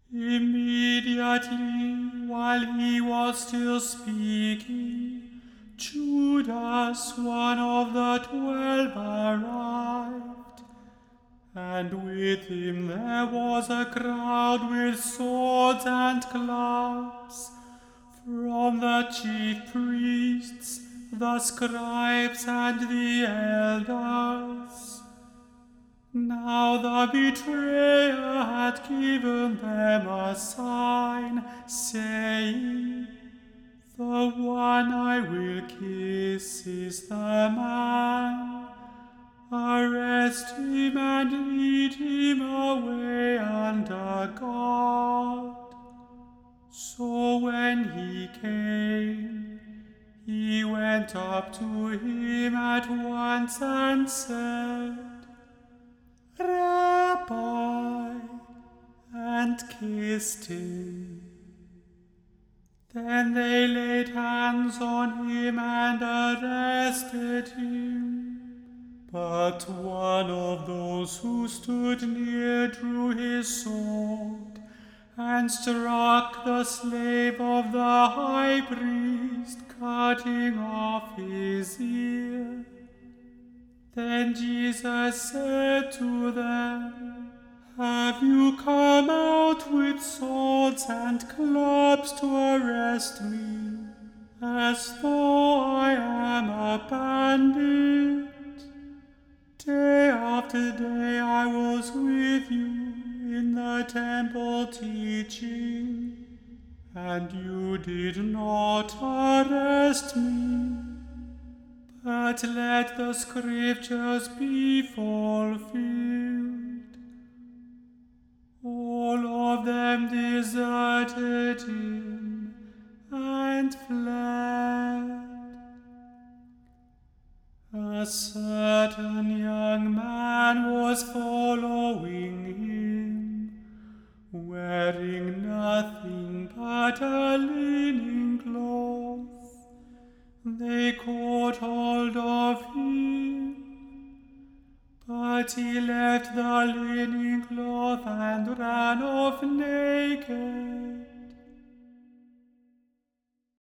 Immediately, while he was still speaking, Judas, one of the 12, arrived, and with him there was a crowd with swords and clubs, from the chief priests, the scribes, and the elders. Now the betrayer had given them a sign, saying, "The one I will kiss is the man. Arrest him and lead him away under guard." So when he came, he went up to him at once and said, "Rabbi," and kissed him. Then they laid hands on him and arrested him. But one of those who stood near drew his sword and struck the slave of the high priest, cutting off his ear. Then Jesus said to them, "Have you come out with swords and clubs to arrest me, as though I am a bandit? Day after day I was with you in the temple teaching, and you did not arrest me. But let the scriptures be fulfilled." All of them deserted him and fled. A certain young man was following him, wearing nothing but a linen cloth. They caught hold of him, but he left the linen cloth and ran off naked.